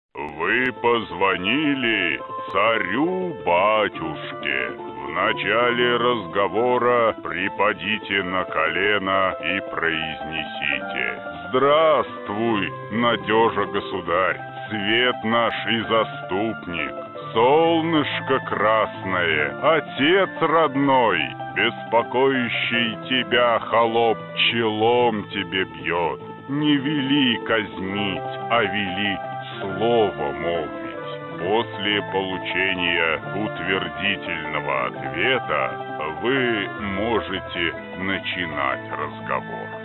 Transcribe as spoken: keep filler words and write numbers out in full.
Вы позвонили царю-батюшке. В начале разговора припадите на колено и произнесите: «Здравствуй, надежа государь, свет наш и заступник, солнышко красное, отец родной, беспокоящий тебя холоп челом тебе бьет. Не вели казнить, а вели слово молвить». После получения утвердительного ответа вы можете начинать разговор.